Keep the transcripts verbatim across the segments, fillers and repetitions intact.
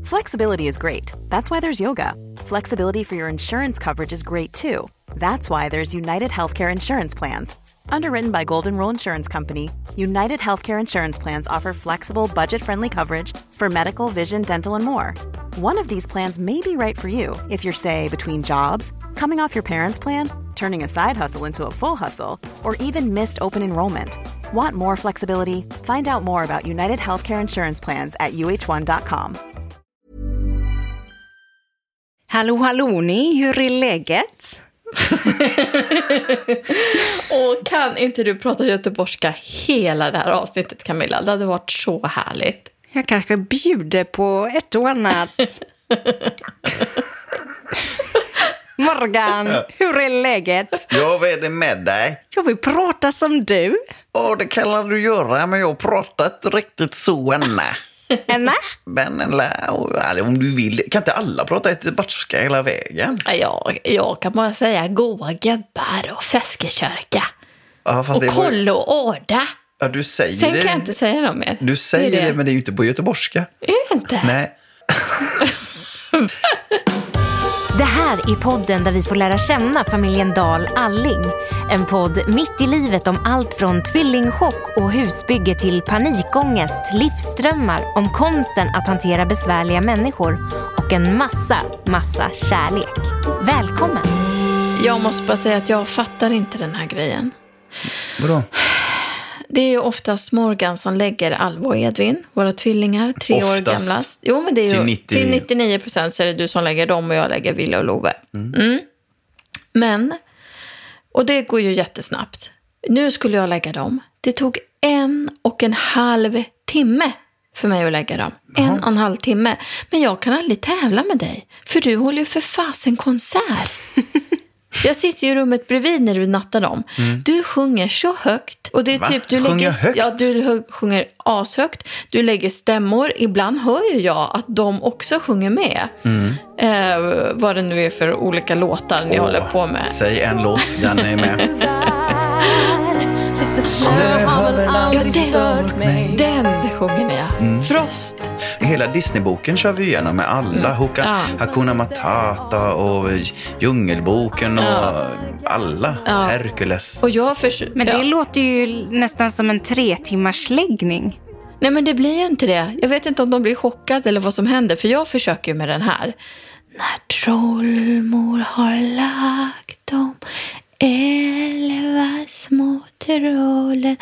Flexibility is great. That's why there's yoga. Flexibility for your insurance coverage is great too. That's why there's United Healthcare Insurance Plans. Underwritten by Golden Rule Insurance Company, United Healthcare Insurance Plans offer flexible, budget-friendly coverage for medical, vision, dental, and more. One of these plans may be right for you if you're, say, between jobs, coming off your parents' plan, turning a side hustle into a full hustle, or even missed open enrollment. Want more flexibility? Find out more about United Healthcare Insurance Plans at U H one dot com. Hallå, hallå ni, hur är läget? Och kan inte du prata göteborgska hela det här avsnittet, Camilla? Det hade varit så härligt. Jag kanske bjuder på ett och annat. Morgan, hur är läget? Ja, vad är det med dig? Jag vill prata som du. Ja, det kan du göra, men jag pratar inte riktigt så ännu. Enna? Men eller, om du vill, kan inte alla prata göteborgska hela vägen? Ja, jag, jag kan bara säga goa gubbar och feskekörka. Ja, fast och det var... koll och åda. Ja, du säger Sen det. kan jag inte säga något mer. Du säger det, det, det, men det är ju inte på göteborgska. Är det inte? Nej. Det här är podden där vi får lära känna familjen Dahl Alling. En podd mitt i livet om allt från tvillingchock och husbygge till panikångest, livsdrömmar, om konsten att hantera besvärliga människor och en massa, massa kärlek. Välkommen! Jag måste bara säga att jag fattar inte den här grejen. Vadå? Det är ju oftast Morgan som lägger Alva och Edvin, våra tvillingar, tre oftast. år gamla. Jo, men det är ju till, nittio... till nittionio procent så är det du som lägger dem och jag lägger Ville och Love. Mm. Mm. Men, och det går ju jättesnabbt. Nu skulle jag lägga dem. Det tog en och en halv timme för mig att lägga dem. Aha. En och en halv timme. Men jag kan aldrig tävla med dig, för du håller ju för fasen konsert. Jag sitter ju i rummet bredvid när du nattar dem. Mm. Du sjunger så högt. Och det är Va? typ, du sjunger lägger, högt? Ja, du sjunger ashögt. Du lägger stämmor. Ibland hör ju jag att de också sjunger med. Mm. Eh, vad det nu är för olika låtar ni oh, håller på med. Säg en låt, den är med. Snö har väl aldrig stört mig. Den sjunger ni, ja. Mm. Frost. Hela Disneyboken kör vi igenom med alla. Mm. Huka, ja. Hakuna Matata och Djungelboken och ja. alla. Ja. Hercules. Och jag förs- men det ja. låter ju nästan som en tre timmars läggning. Nej, men det blir ju inte det. Jag vet inte om de blir chockade eller vad som händer. För jag försöker ju med den här. När trollmor har lagt dem elva små trollen.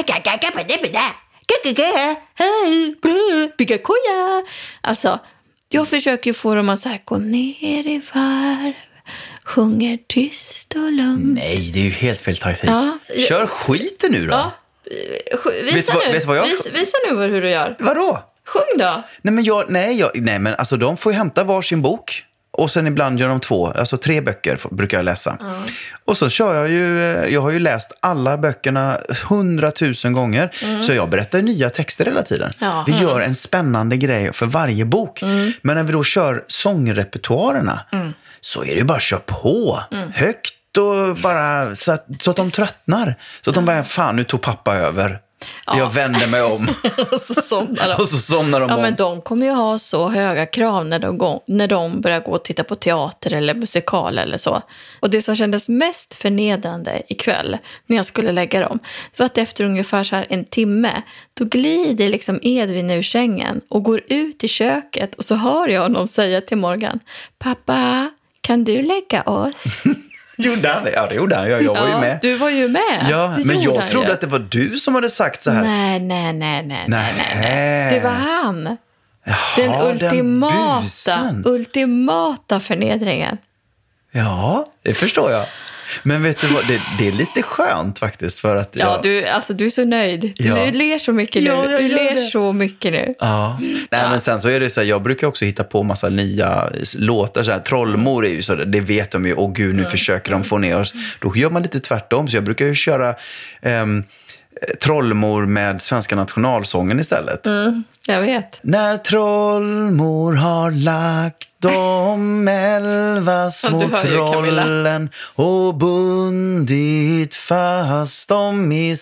Alltså, jag försöker ju få dem att så här, gå ner i varv, sjunger tyst och lugnt. Nej, det är ju helt fel taktik. Ja. Kör skiten nu då. Ja. Visa vet nu. Vet vad jag... Visa, visa nu hur du gör. Vadå? Sjung då. Nej, men jag, nej, jag, nej, men alltså de får ju hämta varsin bok. Och sen ibland gör de två, alltså tre böcker brukar jag läsa. Mm. Och så kör jag ju, jag har ju läst alla böckerna hundratusen gånger. Mm. Så jag berättar nya texter hela tiden. Ja. Vi gör en spännande grej för varje bok. Mm. Men när vi då kör sångrepertoarerna mm. så är det bara att köra på. Mm. Högt och bara så att, så att de tröttnar. Så att de bara, fan nu tog pappa över. Ja. Jag vänder mig om. och så somnar de. och så somnar de ja, om. men de kommer ju ha så höga krav när de, går, när de börjar gå och titta på teater eller musikal eller så. Och det som kändes mest förnedrande ikväll när jag skulle lägga dem var att efter ungefär så här en timme då glider liksom Edvin ur sängen och går ut i köket och så hör jag honom säga till Morgan: pappa, kan du lägga oss? Gjorde han det? Ja, det gjorde han. Jag, jag var ja, ju med. Du var ju med. Ja, men jag trodde ju. att det var du som hade sagt så här. Nej, nej, nej, nej, nej, nej, nej. Det var han. Jaha, den ultimata, den ultimata förnedringen. Ja, det förstår jag. Men vet du vad, det, det är lite skönt faktiskt för att jag... Ja, du, alltså, du är så nöjd. Du, ja. du ler så mycket nu. Ja, du ler det. så mycket nu. Ja. Nej, ja. men sen så är det så här, jag brukar också hitta på massa nya låtar. Så här, Trollmor är ju så, det vet de ju. Åh gud, nu mm. försöker de få ner oss. Då gör man lite tvärtom. Så jag brukar ju köra um, Trollmor med svenska nationalsången istället. Mm, jag vet. När trollmor har lagt de elva små Ja, du hör ju, Camilla. trollen och bundit fast dem i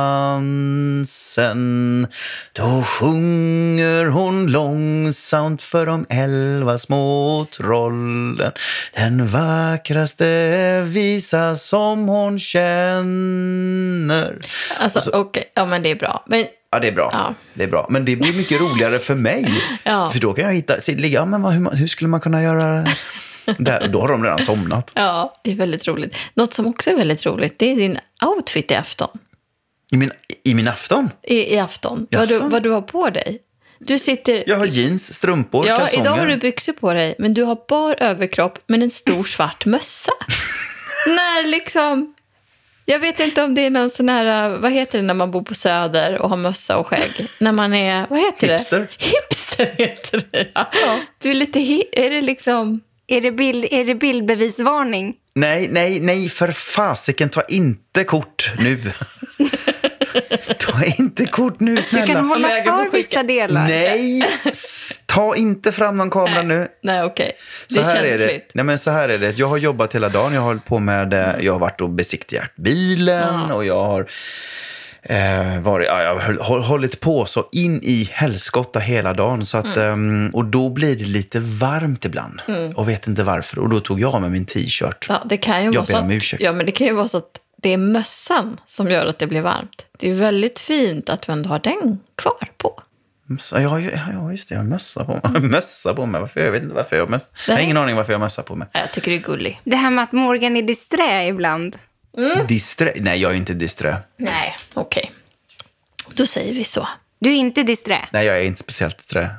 svansen. Då sjunger hon långsamt för de elva små trollen, den vackraste visa som hon känner. Alltså, så- okej. Okay. Ja, men det är bra. Men Ja, det är bra. Ja. Det är bra. Men det blir mycket roligare för mig. Ja. För då kan jag hitta, se, ligga, ja, men vad, hur, hur skulle man kunna göra det? Då har de redan somnat. ja, det är väldigt roligt. Något som också är väldigt roligt, det är din outfit i afton. I min, i min afton? I, i afton. Vad Jaså? du, vad du har på dig. Du sitter... Jag har jeans, strumpor, Ja, kalsonger. idag har du byxor på dig, men du har bar överkropp men en stor svart mössa. När liksom... Jag vet inte om det är någon sån här... Vad heter det när man bor på Söder och har mössa och skägg? När man är... Vad heter Hipster. det? Hipster heter det, ja. Du är lite... Hi- är det liksom... Är det, bild, är det bildbevisvarning? Nej, nej, nej, för fasiken, ta inte kort nu. Ta inte kort nu, snälla. Du kan men hålla jag kan för få skicka- vissa delar. Nej, s- ta inte fram någon kamera nu. Nej, okej. Det Så är här är det. känsligt. Nej, men så här är det. Jag har jobbat hela dagen. Jag har hållit på med, eh, jag har varit och besiktigat bilen och jag har eh, varit, ja, jag har håll- hållit på så in i helskotta hela dagen. Så att, ehm, och då blir det lite varmt ibland. Och vet inte varför. Och då tog jag av mig min t-shirt. Ja, det kan ju Jag vara ber så om att, ursäkt. ja, men det kan ju vara så att det är mössan som gör att det blir varmt. Det är väldigt fint att du ändå har den kvar på. Så, ja, ja, ja, just det. Jag har mössa på mig. Mössa på mig. Varför? Jag vet inte varför jag har mössa. Jag har ingen aning varför jag har mössa på mig. Ja, jag tycker det är gullig. Det här med att Morgan är disträ ibland. Disträ? Nej, jag är inte disträ. Nej, okej. Då säger vi så. Du är inte disträ. Nej, jag är inte speciellt disträ.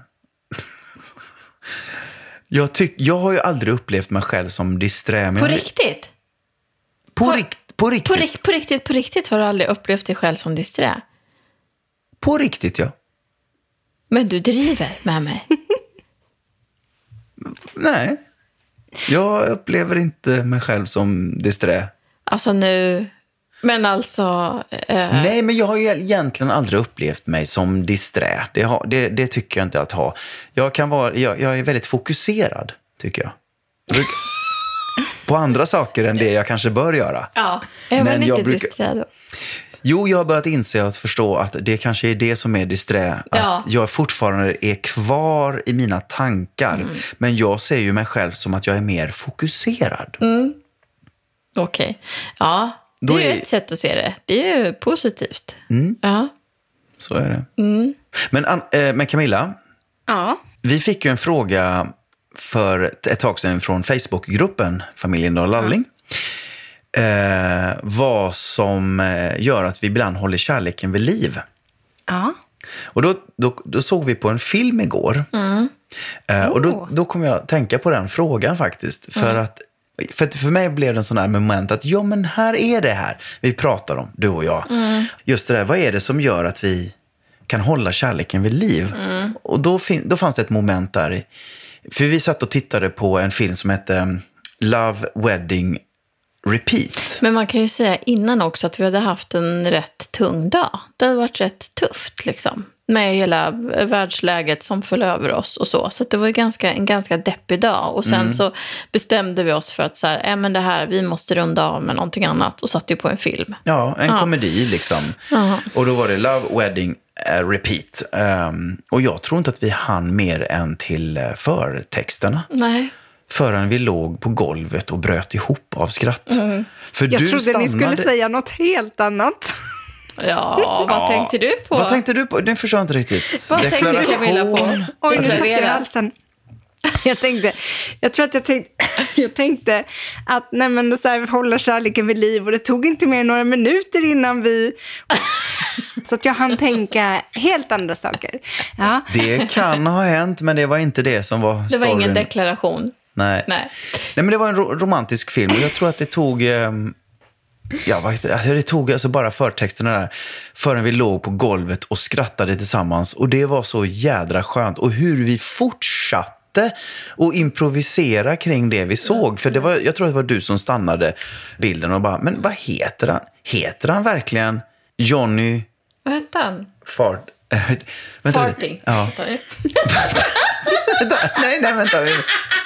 jag, tyck, jag har ju aldrig upplevt mig själv som disträ. Men På jag, riktigt? På, På- rikt, på riktigt? På, rik- på riktigt, på riktigt har du aldrig upplevt dig själv som disträ? På riktigt, ja. Men du driver med mig. Nej. Jag upplever inte mig själv som disträ. Alltså nu... Men alltså... Eh, Nej, men jag har ju egentligen aldrig upplevt mig som disträ. Det, har, det, det tycker jag inte att ha. Jag, kan vara, jag, jag är väldigt fokuserad, tycker jag. jag brukar, på andra saker än det jag kanske bör göra. ja, är man men inte jag brukar- disträ då? Jo, jag har börjat inse att förstå att det kanske är det som är disträ. Ja. Att jag fortfarande är kvar i mina tankar. Mm. Men jag ser ju mig själv som att jag är mer fokuserad. Mm. Okej. Ja, det Då är ju är- ett sätt att se det. Det är ju positivt. Mm. Ja. Så är det. Mm. Men, An- eh, men Camilla, Ja. vi fick ju en fråga för ett tag sedan från Facebookgruppen Familjen Dahl Alling. Eh, vad som eh, gör att vi ibland håller kärleken vid liv. Ja. Och då, då, då såg vi på en film igår. Mm. Eh, och då, Oh. då kom jag att tänka på den frågan faktiskt. För att för, att för mig blev det en sån här moment att ja, men här är det här vi pratar om, du och jag. Just det där, vad är det som gör att vi kan hålla kärleken vid liv? Och då, fin, då fanns det ett moment där. i- För vi satt och tittade på en film som hette Love, Wedding, Repeat. Men man kan ju säga innan också att vi hade haft en rätt tung dag. Det hade varit rätt tufft liksom. Med hela världsläget som föll över oss och så. Så att det var ju ganska, en ganska deppig dag. Och sen så bestämde vi oss för att så här, äh, men det här, vi måste runda av med någonting annat. Och satte ju på en film. Ja, en Ja. komedi liksom. Jaha. Och då var det Love, Wedding, eh, Repeat. Ehm, och jag tror inte att vi hann mer än till eh, förtexterna. Nej. Förrän vi låg på golvet och bröt ihop av skratt. Mm. För Jag du trodde stannade... ni skulle säga något helt annat. Ja, vad Ja. tänkte du på? Vad tänkte du på? Det förstår jag inte riktigt. Vad tänkte du, Camilla, på? Oj, nu satt jag i Deklarera. halsen. Jag tänkte, jag tror att jag tänkte, jag tänkte att nej men så här, hålla kärleken vid liv och det tog inte mer än några minuter innan vi... Så att jag hann tänka helt andra saker. Ja. Det kan ha hänt, men det var inte det som var Det var storyn. ingen deklaration. Nej. Nej. Nej, men det var en ro- romantisk film. Och jag tror att det tog... ehm, Ja, vad heter det? Alltså, det tog alltså bara förtexterna där. Förrän vi låg på golvet och skrattade tillsammans. Och det var så jädra skönt. Och hur vi fortsatte att improvisera kring det vi såg. För det var, jag tror att det var du som stannade bilden och bara, men vad heter han? Heter han verkligen Johnny Vad hette han? Fart? Äh, vänta, Farting. Ja. Vänta, nej, nej, vänta.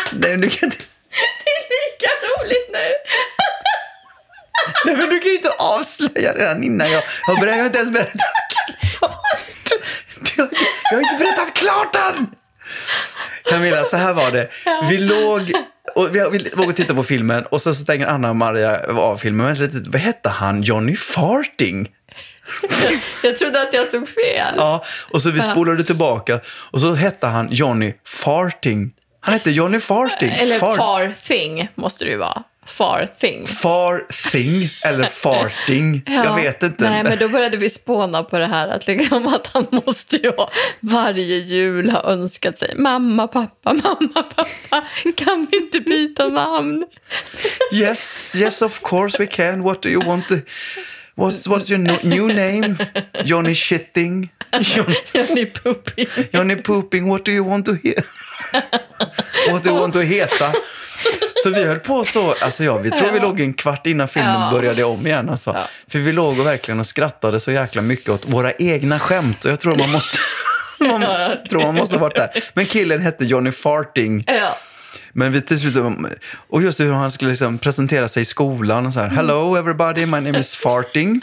Nej, du kan inte... Det är lika roligt nu. Nej, men du kan ju inte avslöja redan innan jag har berättat. Jag har inte ens berättat klart. Jag har inte, jag har inte berättat klart än. Camilla, så här var det. Vi låg... Och vi, vi vågade titta på filmen och så stänger Anna och Maria av filmen. Men lite, vad hette han? Johnny Farting. Jag trodde att jag såg fel. Ja, och så vi spolade tillbaka. Och så hette han Johnny Farting. Han hette Johnny Farting. Eller Far... Farthing måste det ju vara. Farthing. Farthing eller farting. Ja, jag vet inte. Nej, men då började vi spåna på det här att, liksom, att han måste ju varje jul ha önskat sig mamma, pappa, mamma, pappa. Kan vi inte byta namn? Yes, yes of course we can. What do you want to... What's, what's your no, new name? Johnny Shitting? Johnny, Johnny Pooping. Johnny Pooping, what do you want to hear? What do you want to heta? Så vi höll på så, alltså ja, vi tror ja. vi låg en kvart innan filmen ja. började om igen. Alltså. Ja. För vi låg och verkligen och skrattade så jäkla mycket åt våra egna skämt. Och jag tror man måste, man, tror man måste ha varit där. Men killen hette Johnny Farting. Ja. Men vi till slut, och just hur han skulle liksom presentera sig i skolan och så här, mm. Hello everybody, my name is Farting.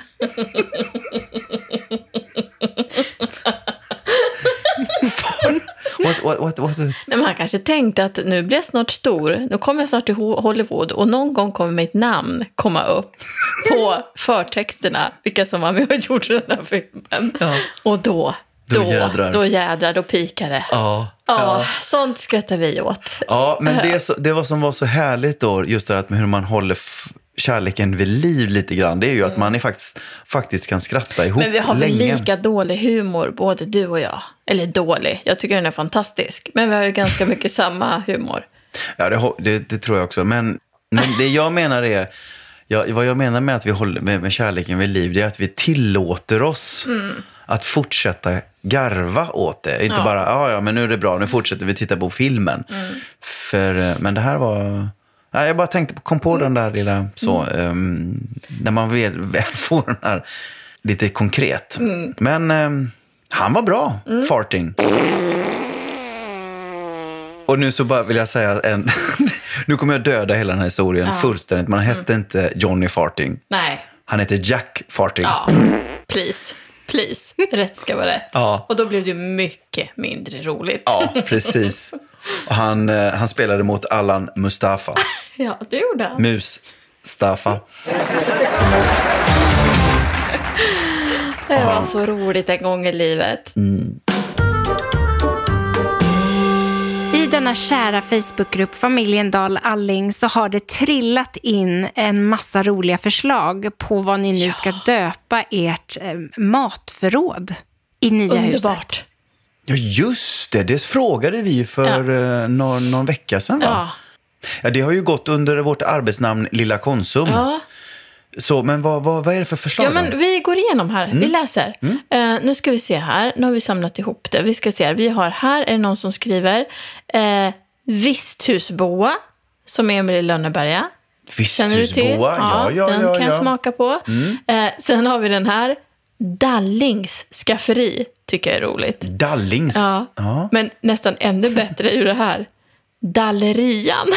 What, what, what, what Nej, men han kanske tänkte att nu blir jag snart stor. Nu kommer jag snart till Hollywood och någon gång kommer mitt namn komma upp på förtexterna, vilka som var med och gjorde den här filmen. Ja. Och då, då, då jädrar, då, jädrar, då pikar det. Ja. Ja, ja. Sånt skrattar vi åt. Ja, men det, så, det var som var så härligt då, just det att med hur man håller f- kärleken vid liv lite grann, det är ju mm. att man är faktiskt, faktiskt kan skratta ihop länge. Men vi har väl lika dålig humor, både du och jag. Eller dålig, jag tycker den är fantastisk. Men vi har ju ganska mycket samma humor. Ja, det, det, det tror jag också. Men, men det jag menar är, jag, vad jag menar med att vi håller med, med kärleken vid liv, det är att vi tillåter oss mm. att fortsätta garva åt det. Inte ja. bara, ja ja men nu är det bra, nu fortsätter vi titta på filmen. Mm. För, men det här var... Ja, jag bara tänkte på, kom på mm. den där lilla så, mm. um, när man väl, väl får den här lite konkret. Mm. Men um, han var bra, mm. Farting. Och nu så bara vill jag säga en, nu kommer jag döda hela den här historien ja. fullständigt. Man hette mm. inte Johnny Farting. Nej. Han hette Jack Farting. Ja, please. Please, rätt ska vara rätt. Ja. Och då blev det mycket mindre roligt. Ja, precis. Och han, han spelade mot Allan Mustafa. Ja, det gjorde han. Mus Stafa. Det var Aha. så roligt en gång i livet. Mm. I denna kära Facebookgrupp Familjen Dahl Alling så har det trillat in en massa roliga förslag på vad ni nu ja. ska döpa ert eh, matförråd i nya Underbart. huset. Ja, just det. Det frågade vi för ja. eh, någon, någon vecka sedan, va? Ja. Ja, det har ju gått under vårt arbetsnamn Lilla Konsum. Ja. Så, men vad, vad, vad är det för förslag? Ja, men vi går igenom här. Mm. Vi läser. Mm. Uh, nu ska vi se här. Nu har vi samlat ihop det. Vi ska se här. Vi har här, är det någon som skriver uh, Visthusboa, som är Emil i Lönneberga. Känner du till? Ja, ja, ja. Den ja, kan ja. jag smaka på. Mm. Uh, sen har vi den här. Dallings skafferi, tycker jag är roligt. Dallings? Ja. ja. Men nästan ännu bättre är ju det här. Dallerian.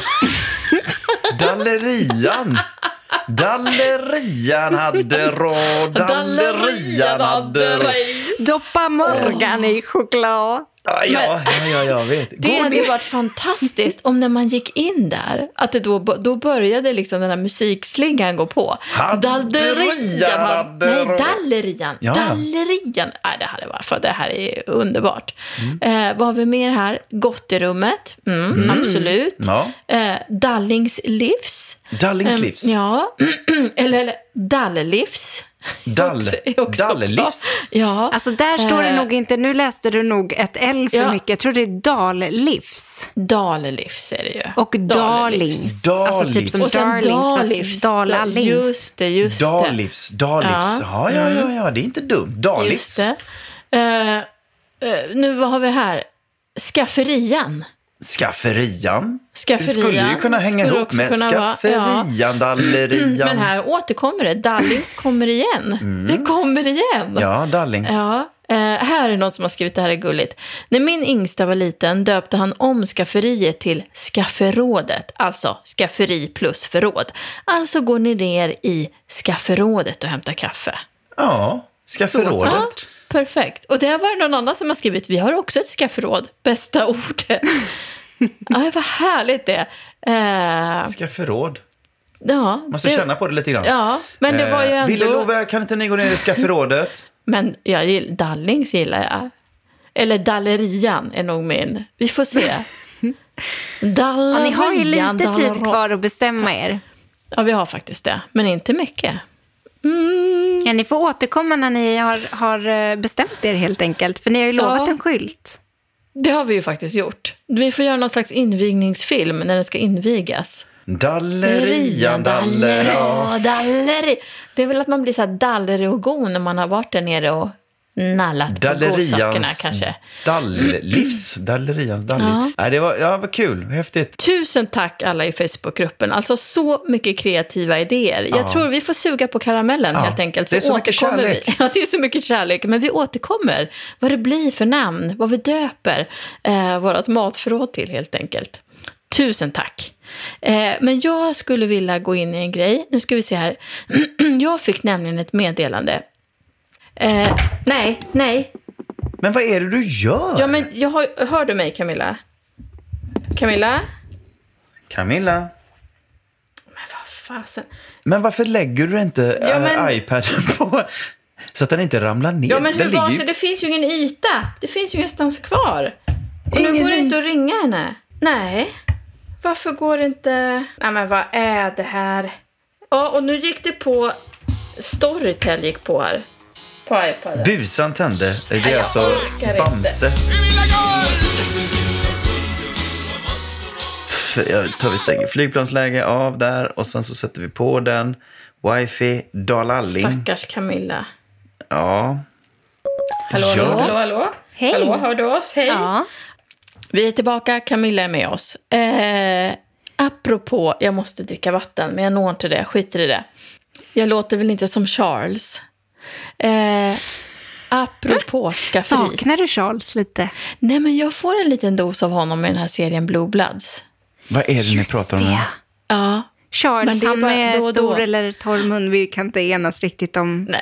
Dallerian? Dallerian hade råd. Dallerian hade råd. Doppa Morgan oh. i choklad. Ja, ja, ja, jag vet. Det hade ju varit fantastiskt om när man gick in där, att det då, då började liksom den här musikslingan gå på. Dallerian. Hade nej, Dallerian. Ja. Dallerian. Nej, det hade varit, för det här är underbart. Mm. Eh, vad har vi mer här? Gott i rummet. Mm, mm. Absolut. Ja. Eh, Dallings livs. Dallings eh, livs. Ja. eller, eller Dallelivs. Dall, Dallelivs. Ja. Alltså där står det eh, nog inte, nu läste du nog ett L för ja. mycket. Jag tror det är Dallivs. Dallivs är det ju. Och Darlings. Alltså typ som Darlings. Dallings. Just det, just det. Dallivs, Dallivs. Ja, ja, ja, ja, det är inte dumt. Dallivs. Just det. Uh, uh, nu, vad har vi här? Skafferian. Skafferian. Skafferian. Det skulle ju kunna hänga ihop med skafferian, ja. Dallerian. Men här återkommer det. Dallings kommer igen. Mm. Det kommer igen. Ja, Dallings. Ja. Eh, här är någon som har skrivit, det här är gulligt. När min yngsta var liten döpte han om skafferiet till skafferådet. Alltså skafferi plus förråd. Alltså går ni ner i skafferådet och hämtar kaffe. Ja, skafferådet. Ja, perfekt. Och det var någon annan som har skrivit, vi har också ett skafferåd. Bästa ordet. Ja, vad härligt det. Eh, skafferåd. Ja, Måste det, känna på det lite grann. Ja, men det var ju ändå... Ville Love, kan inte ni gå ner i skafferådet? Men jag gillar, Dallings gillar jag. Eller Dallerian är nog min. Vi får se. Dallerian, ja, ni har ju lite Dallerian. tid kvar att bestämma er. Ja, vi har faktiskt det. Men inte mycket. Mm. Ja, ni får återkomma när ni har, har bestämt er helt enkelt. För ni har ju lovat Ja. en skylt. Det har vi ju faktiskt gjort. Vi får göra någon slags invigningsfilm när den ska invigas. Dallerian, dallera. Ja, dalleri. Det är väl att man blir så här dallerig och god när man har varit där nere och nallat på godsakerna kanske. Dall-livs. Dallerians dallliv. Ja. Nej, det var, ja, var kul. Häftigt. Tusen tack alla i Facebookgruppen. Alltså så mycket kreativa idéer. Jag Ja. tror vi får suga på karamellen Ja. helt enkelt. Det är så mycket återkommer kärlek. Vi. Ja, det är så mycket kärlek. Men vi återkommer. Vad det blir för namn. Vad vi döper eh, vårt matförråd till helt enkelt. Tusen tack. Eh, men jag skulle vilja gå in i en grej. Nu ska vi se här. Jag fick nämligen ett meddelande. Eh, nej, nej. Men vad är det du gör? Ja, men jag har, hör du mig, Camilla? Camilla? Camilla. Men vad fasen. Men varför lägger du inte Ja, men- äh, iPaden på så att den inte ramlar ner? Ja, men hur Den var ligger det? ju... Det finns ju ingen yta. Det finns ju ingenstans kvar. Och nu Ingen går det y- inte att ringa henne. Nej. Varför går det inte... Nej, men vad är det här? Ja, och nu gick det på... Storytel gick på här. På iPaden. Busan tände. Det är jag alltså orkar inte. Bamse. Jag tar vi stänger flygplansläge av där och sen så sätter vi på den. Wifi, Dalalling. Stackars Camilla. Ja. Hallå, Ja. hallå, hallå, hallå. Hej. Hallå, hör du oss? Hej. Ja. Vi är tillbaka, Camilla är med oss. Eh, apropå, jag måste dricka vatten, men jag når inte det, skiter i det. Jag låter väl inte som Charles. Eh, apropå skafferi. Saknar du Charles lite? Nej, men jag får en liten dos av honom i den här serien Blue Bloods. Vad är det ni pratar om nu? det. Ja. Men Charles, det är han bara med då och då. stor eller torr mun. Vi kan inte enas riktigt om... Nej.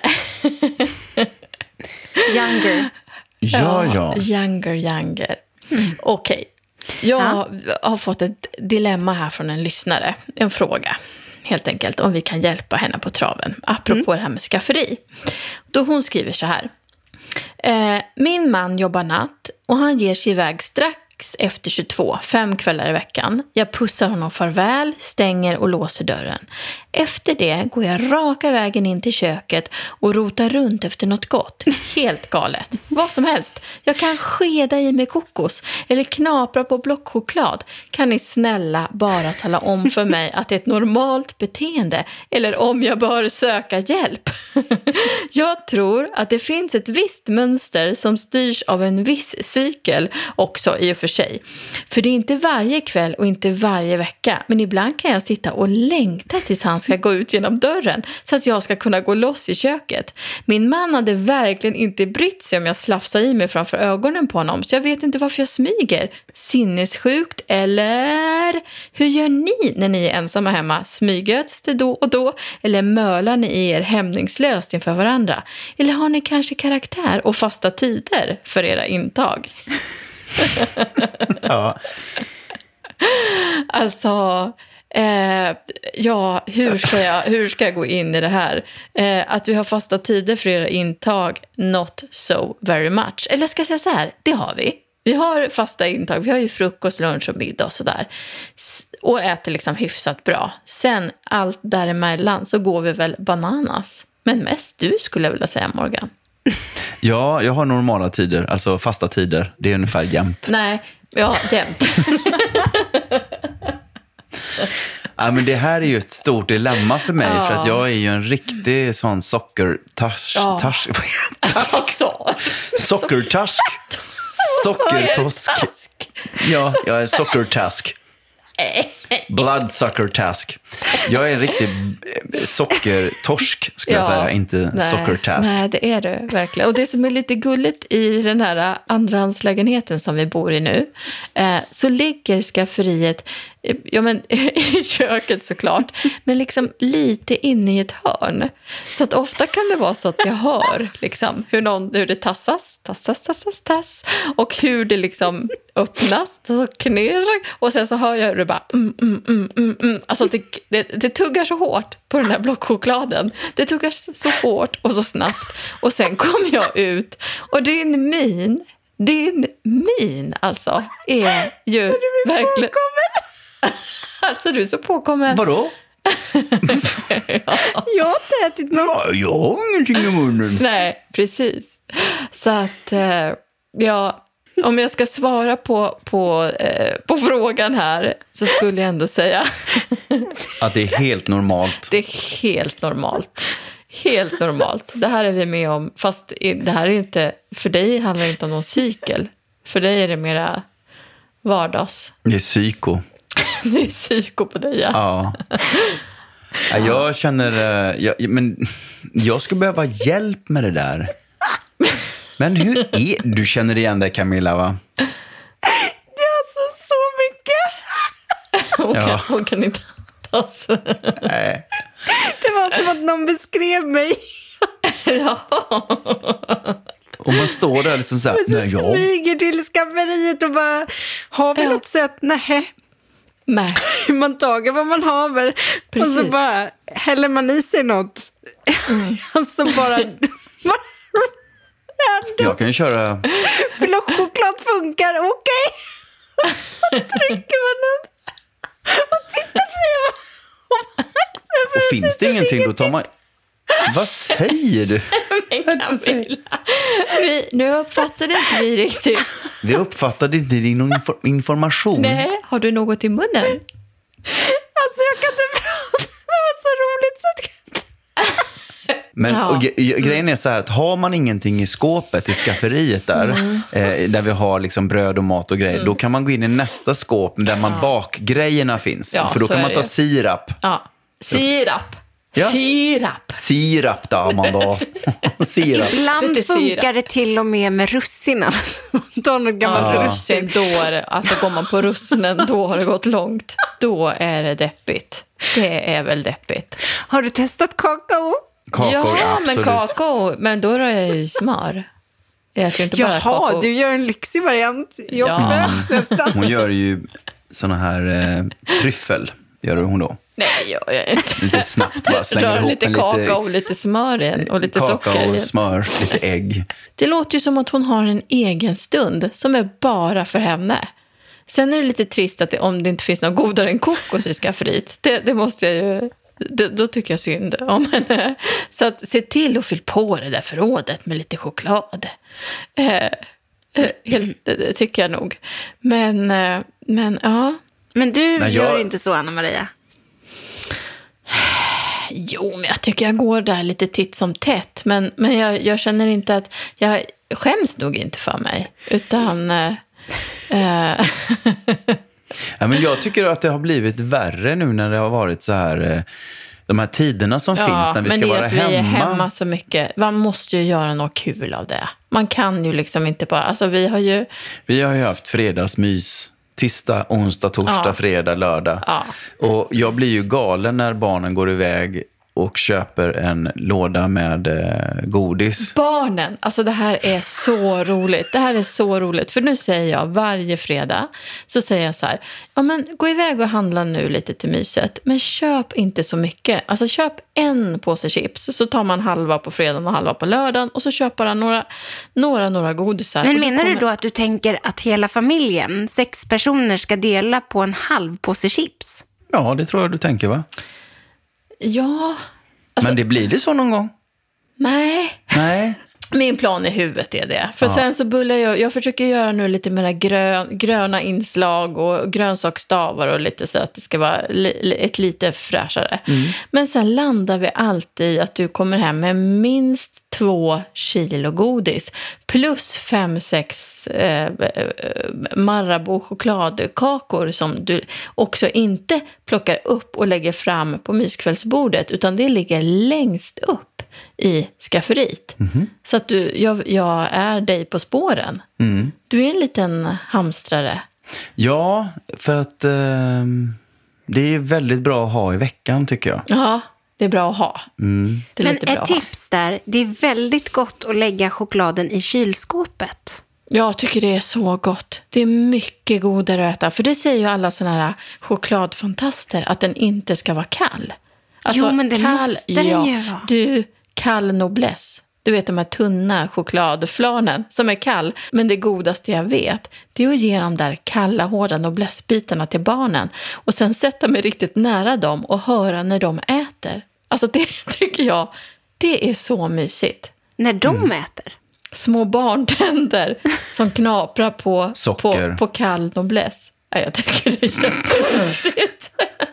Younger. Ja, ja. Younger, younger. Mm. Okej. Jag Ja. har fått ett dilemma här från en lyssnare. En fråga, helt enkelt, om vi kan hjälpa henne på traven. Apropå mm. det här med skafferi. Då hon skriver så här. Eh, min man jobbar natt och han ger sig iväg strax efter tjugotvå, fem kvällar i veckan. Jag pussar honom farväl, stänger och låser dörren. Efter det går jag raka vägen in till köket och rotar runt efter något gott. Helt galet. Vad som helst. Jag kan skeda i mig kokos eller knapra på blockchoklad. Kan ni snälla bara tala om för mig att det är ett normalt beteende eller om jag bör söka hjälp? Jag tror att det finns ett visst mönster som styrs av en viss cykel också i och för sig. För det är inte varje kväll och inte varje vecka, men ibland kan jag sitta och längta tills han ska gå ut genom dörren så att jag ska kunna gå loss i köket. Min man hade verkligen inte brytt sig om jag slafsar i mig framför ögonen på honom, så jag vet inte varför jag smyger. Sinnessjukt, eller hur gör ni när ni är ensamma hemma? Smyggöts det då och då, eller mölar ni i er hämningslöst inför varandra? Eller har ni kanske karaktär och fasta tider för era intag? Ja. Alltså, eh, ja, hur ska, jag, hur ska jag gå in i det här? Eh, att vi har fasta tider för era intag, not so very much. Eller ska jag säga så här, det har vi. Vi har fasta intag, vi har ju frukost, lunch och middag och sådär. Och äter liksom hyfsat bra. Sen, allt däremellan så går vi väl bananas. Men mest du skulle jag vilja säga, Morgan. Ja, jag har normala tider, alltså fasta tider. Det är ungefär jämnt. Nej, ja, jämt. Ja, men det här är ju ett stort dilemma för mig, Ja. för att jag är ju en riktig sån sockertasch... Ja. Tasch, vad heter det? Alltså. Sockertask. Sockertosk. Ja, jag är sockertask. Bloodsucker task. Jag är en riktig sockertorsk skulle Ja, jag säga, inte nej, sockertask. Nej, det är det verkligen. Och det som är lite gulligt i den här andrahandslägenheten som vi bor i nu, eh, så ligger skafferiet ja, men, i köket såklart, men liksom lite inne i ett hörn. Så att ofta kan det vara så att jag hör liksom, hur, någon, hur det tassas, tassas, tassas, tass, och hur det liksom öppnas, så knirrar, och sen så hör jag hur det bara mm, mm, mm, mm, mm. Alltså det, det, det tuggar så hårt på den här blockchokladen. Det tuggar så hårt och så snabbt. Och sen kom jag ut, och din min, din min alltså, är ju verkligen... Alltså du är så påkommen. Vadå? Ja. Jag har inte ätit något. Ja, jag har ingenting i munnen. Nej, precis. Så att, eh, ja, om jag ska svara på, på, eh, på frågan här, så skulle jag ändå säga att det är helt normalt. Det är helt normalt. Helt normalt. Det här är vi med om, fast det här är inte, för dig handlar det inte om någon cykel. För dig är det mera vardags. Det är psyko. Det är psyko på dig, ja. Ja. Ja, jag känner... eh, Jag, men jag skulle behöva hjälp med det där. Men hur är... Du känner igen det, Camilla, va? Det är alltså så mycket. Hon, Ja. kan, hon kan inte andas. Nej. Det var som att någon beskrev mig. Ja. Och man står där liksom så här... Men så Nej, jag... smyger till skafferiet och bara, har vi Ja. något sött? Nej. Nej. Man tager vad man haver. Precis. Och så bara häller man i sig något. Mm. Alltså bara... bara Jag kan ju köra... blockchoklad funkar, okej. Okay. Trycker man den. Och tittar sig. Och finns det ingenting, då tar man... Vad säger du? Men Camilla, vi, nu uppfattade inte vi riktigt. Vi uppfattade inte din infor- information. Nej, har du något i munnen? Alltså jag kan inte prata. Det var så roligt så att jag kan inte. Men Ja. och, ge- grejen är så här att har man ingenting i skåpet i skafferiet där, Mm. eh, där vi har liksom bröd och mat och grejer, mm. då kan man gå in i nästa skåp där man bakgrejerna finns. Ja, för då så kan är man ta det. sirap. Ja. Sirap. Ja. Sirap. Sirap då, man då. Sirap. Ibland Lite funkar sirap. det till och med med russinen. Ta något gammalt Ja, russin. russin, då är det, alltså går man på russinen, då har det gått långt. Då är det deppigt. Det är väl deppigt. Har du testat kakao? Kakao, ja, men absolut. kakao, men då rör jag ju smör. Jag äter ju inte bara Jaha, kakao. du gör en lyxig variant. Jag Ja. behövs nästan. Hon gör ju såna här eh, tryffel, gör hon då. Nej, jag gör inte. Lite snabbt bara slänger Rör ihop lite en kakao lite och lite smör i en, och lite socker i kakao, en. smör, lite ägg. Det låter ju som att hon har en egen stund som är bara för henne. Sen är det lite trist att det, om det inte finns något godare än kokos i skafferiet. Det, det måste jag ju... Det, då tycker jag synd om henne. Så att se till att fylla på det där förrådet med lite choklad. Eh, eh, helt, det tycker jag nog. Men, eh, men ja... Men du Men gör jag- inte så, Anna-Maria. Jo, men jag tycker jag går där lite titt som tätt. Men, men jag, jag känner inte att... Jag skäms nog inte för mig. Utan... Eh, eh, Ja, men jag tycker att det har blivit värre nu när det har varit så här... eh, De här tiderna som finns när vi men ska det är vara att vi hemma. är hemma så mycket. Man måste ju göra något kul av det. Man kan ju liksom inte bara... Alltså vi har ju... Vi har ju haft fredagsmys. Tisdag, onsdag, torsdag, Ja. fredag, lördag. Ja. Och jag blir ju galen när barnen går iväg och köper en låda med eh, godis. Barnen, alltså det här är så roligt. Det här är så roligt. För nu säger jag varje fredag, så säger jag så här, ja men gå iväg och handla nu lite till myset. Men köp inte så mycket. Alltså köp en påse chips, så tar man halva på fredagen och halva på lördagen. Och så köper han några, några, några godisar. Men Och menar du kommer- då att du tänker att hela familjen, sex personer, ska dela på en halv påse chips? Ja, det tror jag du tänker, va? Ja, Men det blir det så någon gång? nej. Nej. Min plan i huvudet är det. För ja. sen så bullar jag, jag försöker göra nu lite mer grön, gröna inslag och grönsaksstavar och lite så att det ska vara li, ett lite fräschare. Mm. Men sen landar vi alltid i att du kommer hem med minst två kilo godis plus fem, sex eh, Marabou chokladkakor som du också inte plockar upp och lägger fram på myskvällsbordet, utan det ligger längst upp i skafferiet. Mm-hmm. Så att du, jag, jag är dig på spåren. Mm. Du är en liten hamstrare. Ja, för att eh, det är väldigt bra att ha i veckan, tycker jag. Ja, det är bra att ha. Mm. Det är Men lite bra ett tips där, det är väldigt gott att lägga chokladen i kylskåpet. Jag tycker det är så gott. Det är mycket godare att äta. För det säger ju alla såna här chokladfantaster, att den inte ska vara kall. Alltså, jo, men det kall, måste den ja, ju vara. Du, kall noblesse. Du vet de här tunna chokladflanen som är kall. Men det godaste jag vet, det är att ge de där kalla, hårda noblessebitarna till barnen. Och sen sätta mig riktigt nära dem och höra när de äter. Alltså det tycker jag, det är så mysigt. När de mm. äter? Små barntänder som knaprar på, på, på kall noblesse. Ja, jag tycker det är jättemysigt.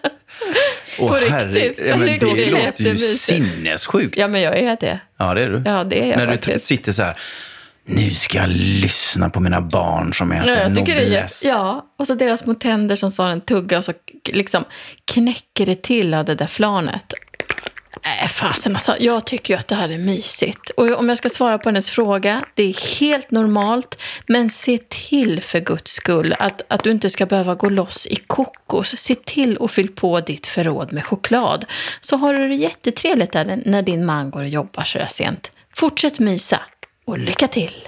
Åh, på herre, riktigt. Ja, men jag det, det låter ju mysigt. sinnessjukt. Ja, men jag är det. Ja, det är du. Ja, det är jag När faktiskt. du sitter så här, nu ska jag lyssna på mina barn som äter ja, jag tycker noblesse. Det är, ja, och så deras små tänder som sa en tugga och så liksom knäcker det till av det där flanet. Äh, fasen alltså, jag tycker ju att det här är mysigt. Och om jag ska svara på hennes fråga, det är helt normalt, men se till för Guds skull att, att du inte ska behöva gå loss i kokos. Se till och fyll på ditt förråd med choklad. Så har du det jättetrevligt där när din man går och jobbar så där sent. Fortsätt mysa och lycka till!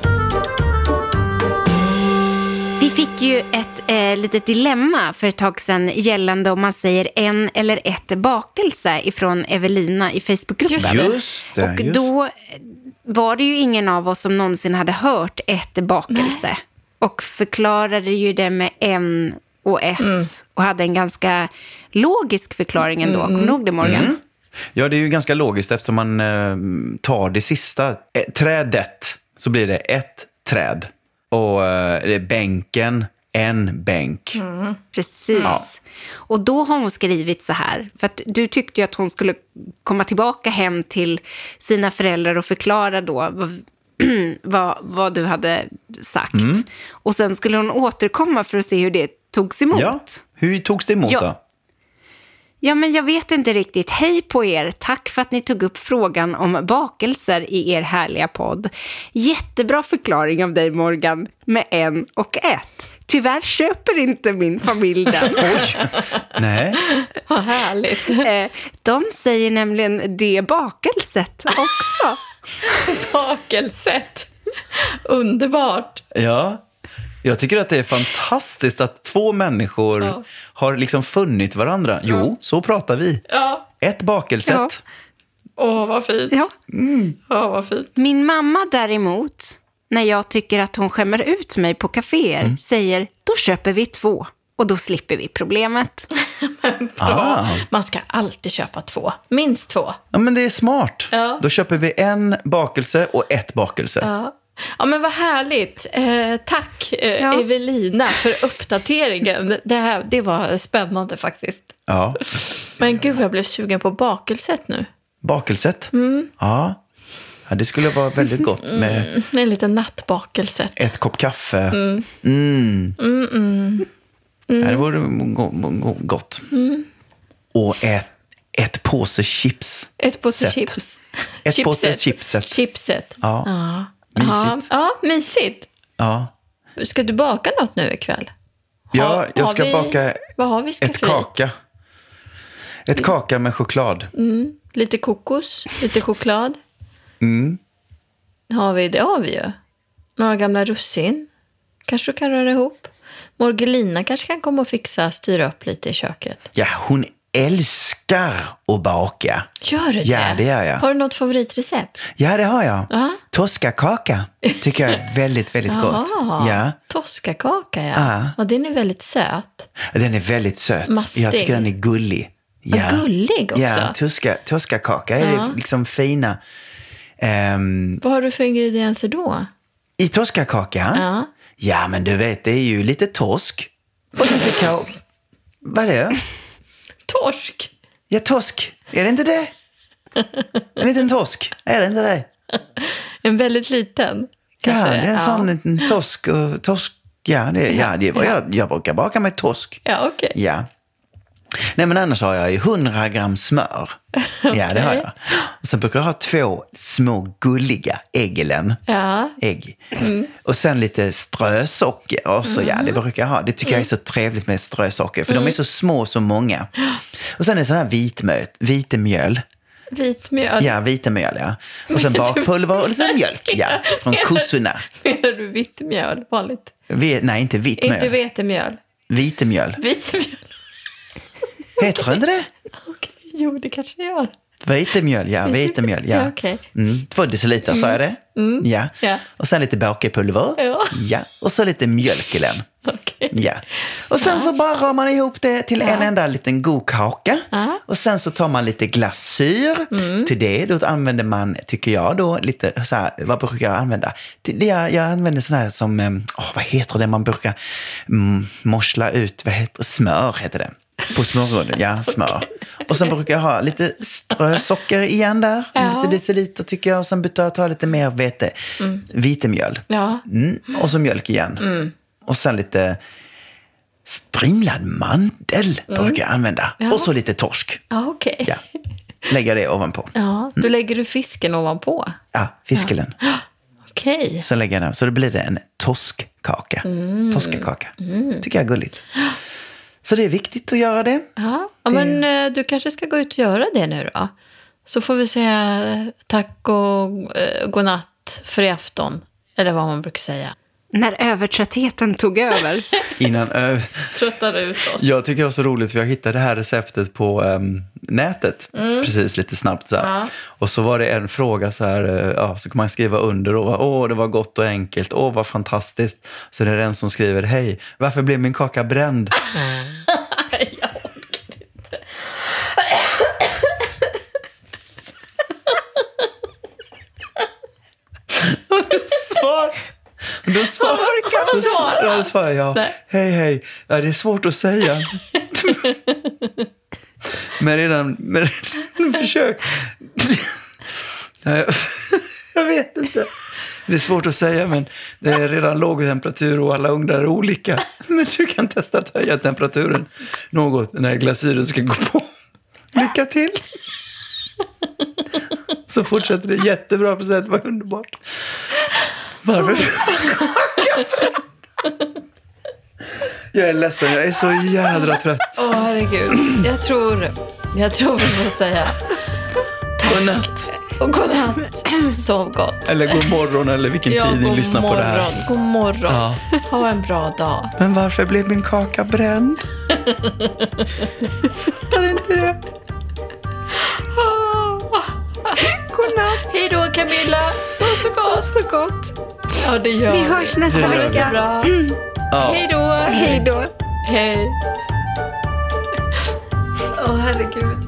Vi fick ju ett eh, litet dilemma för ett tag sedan gällande om man säger en eller ett bakelse ifrån Evelina i Facebookgruppen. Just det, och just. då var det ju ingen av oss som någonsin hade hört ett bakelse. Nej. Och förklarade ju det med en och ett. Mm. Och hade en ganska logisk förklaring ändå. Mm. Kommer du ihåg det, Morgan? Mm. Ja, det är ju ganska logiskt eftersom man eh, tar det sista. Eh, trädet, så blir det ett träd. Och eh, det är bänken, en bänk. Mm, precis. Ja. Och då har hon skrivit så här. För att du tyckte ju att hon skulle komma tillbaka hem till sina föräldrar och förklara då vad, vad, vad du hade sagt. Mm. Och sen skulle hon återkomma för att se hur det togs emot. Ja, hur togs det emot ja. då? Ja, men jag vet inte riktigt. Hej på er. Tack för att ni tog upp frågan om bakelser i er härliga podd. Jättebra förklaring av dig, Morgan, med en och ett. Tyvärr köper inte min familj den. Oj, nej. Vad härligt. De säger nämligen det bakelset också. Bakelset. Underbart. Ja. Jag tycker att det är fantastiskt att två människor ja. har liksom funnit varandra. Jo, ja. så pratar vi. Ja. Ett bakelset. Åh, ja. oh, vad fint. Ja. Mm. Oh, vad fint. Min mamma däremot, när jag tycker att hon skämmer ut mig på kaféer, mm. säger, då köper vi två. Och då slipper vi problemet. ah. Man ska alltid köpa två. Minst två. Ja, men det är smart. Ja. Då köper vi en bakelse och ett bakelse. Ja. Ja, men vad härligt. Eh, tack eh, ja. Evelina för uppdateringen. Det, här, det var spännande faktiskt. Ja. Men gud, jag blev sugen på bakelset nu. Bakelset? Mm. Ja. Ja, det skulle vara väldigt gott med mm, en liten nattbakelset. Ett kopp kaffe. Mm. Mm. Mm, mm. Mm. Ja, det vore go- go- gott. Mm. Och ett, ett påse chips. Ett påse Set. chips. Ett chipset. påse chipset. Chipset. Ja. Ja. Mysigt. Ja, mysigt. Ja. Ska du baka något nu ikväll? Ja, ha, jag ska vi, baka vad har vi ett kaka. Ett kaka med choklad. Mm. Lite kokos, lite choklad. Mm. Har vi, det har vi ju. Några gamla russin. Kanske du kan röra ihop. Morgelina kanske kan komma och fixa, styra upp lite i köket. Ja, hon älskar att baka. Gör du det? Ja, det gör jag. Har du något favoritrecept? Ja, det har jag. Uh-huh. Toskakaka tycker jag är väldigt, väldigt gott. Ja. Toskakaka, ja. Uh-huh. Och den är väldigt söt. Den är väldigt söt. Mastig. Jag tycker den är gullig. Ja. Gullig också? Ja, toska, toskakaka är uh-huh. det liksom fina Um, Vad har du för ingredienser då? I toskakaka? Ja. Ja, men du vet, det är ju lite torsk. Och lite kau... Vad är det? Torsk. Ja, torsk. Är det inte det? En liten torsk. Är det inte det? En väldigt liten. Kanske. Ja, det är en ja. sån liten torsk. Och torsk. Ja, det, ja, det var jag, jag brukar baka med torsk. Ja, okej. Okay. Ja. Nej, men annars har jag ju hundra gram smör. Okay. Ja, det har jag. Och sen brukar jag ha två små gulliga ägglen. Ja. Ägg. Mm. Och sen lite strösocker. Och så, mm. ja, det brukar jag ha. Det tycker mm. jag är så trevligt med strösocker. För mm. de är så små så många. Och sen är det sån här vitmjöl. Vitemjöl. Vitmjöl? Ja, vitemjöl, ja. Och sen bakpulver och lite mjölk, ja. Från kossorna. Menar du vitmjöl, vanligt? Vi, nej, inte vitmjöl. Inte vetemjöl. Vitemjöl. Vitemjöl. Heter det inte det? Okay. Jo, det kanske gör. Vitemjöl, ja. Vitemjöl, ja. Ja, okay. mm, två deciliter, mm. sa jag det? Mm. Ja. ja. Och sen lite bakpulver. Ja. Ja. Och så lite mjölk i den. Okay. Ja. Och sen ja. så bara rör man ihop det till ja. en enda liten god kaka. Ja. Och sen så tar man lite glasyr mm. till det. Då använder man, tycker jag då, lite så här, vad brukar jag använda? Till det jag, jag använder sån här som, åh, vad heter det man brukar mm, morsla ut, vad heter smör heter det. På smörrullen, ja, smör. Okay. Och sen brukar jag ha lite strösocker igen där. Ja. Lite deciliter tycker jag. Och sen byter jag ta lite mer vete. Mm. Vitemjöl. Ja. Mm. Och så mjölk igen. Mm. Och sen lite strimlad mandel mm. brukar jag använda. Ja. Och så lite torsk. Ja, okej. Okay. Ja. Lägger det ovanpå. Ja, då lägger du fisken ovanpå. Ja, fiskelen. Ja. Okej. Okay. Så lägger jag den. Så då blir det en torskkaka. Mm. Torskakaka. Mm. Tycker jag är gulligt. Så det är viktigt att göra det. Ja, det... men du kanske ska gå ut och göra det nu då. Så får vi säga tack och eh, godnatt för i afton. Eller vad man brukar säga. När övertröttheten tog över. Innan ö... Tröttar ut oss. Jag tycker det var så roligt för jag hittade det här receptet på um, nätet. Mm. Precis lite snabbt så här. Ja. Och så var det en fråga så här. Uh, ja, så kan man skriva under. Och, åh, det var gott och enkelt. Åh, vad fantastiskt. Så det är den som skriver, hej, varför blev min kaka bränd? Jag orkar inte. Och du svar. Då svarar då, då svarar jag, Nej. hej hej, ja, det är svårt att säga. Men redan, men redan försök. Jag vet inte. Det är svårt att säga, men det är redan låg temperatur och alla ugnar är olika. Men du kan testa att höja temperaturen något när glasyren ska gå på. Lycka till! Så fortsätter det jättebra procent, det var underbart. Varför? Jag är ledsen, jag är så jädra trött. Åh, oh, herregud. Jag tror, jag tror vi får säga tack. Godnatt. Och godnatt. Sov gott. Eller god morgon, eller vilken ja, tid ni lyssnar morgon. på det här. God morgon. Ja. Ha en bra dag. Men varför blev min kaka bränd? Fattar inte det? Godnatt. Hej då Camilla. Sov så gott. Sov så gott. Ja, det gör vi. Vi hörs nästa det vecka. Bra. Ja. Hej då. Hej då. Hej. Åh, oh, herregud.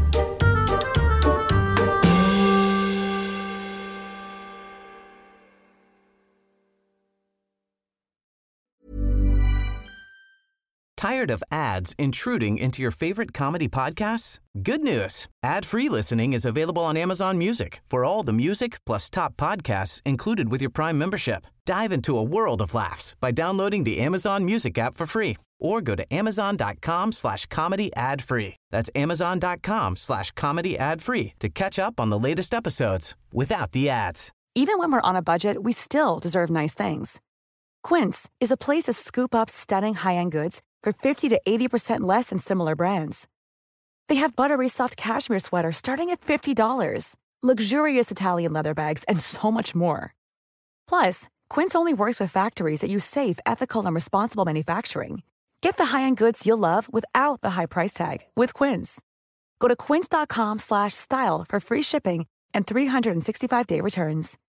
Tired of ads intruding into your favorite comedy podcasts? Good news. Ad-free listening is available on Amazon Music for all the music plus top podcasts included with your Prime membership. Dive into a world of laughs by downloading the Amazon Music app for free or go to amazon.com slash comedy ad free. That's amazon.com slash comedy ad free to catch up on the latest episodes without the ads. Even when we're on a budget, we still deserve nice things. Quince is a place to scoop up stunning high-end goods for fifty to eighty percent less than similar brands. They have buttery soft cashmere sweaters starting at fifty dollars, luxurious Italian leather bags, and so much more. Plus, Quince only works with factories that use safe, ethical, and responsible manufacturing. Get the high-end goods you'll love without the high price tag with Quince. Go to quince.com slash style for free shipping and three sixty-five day returns.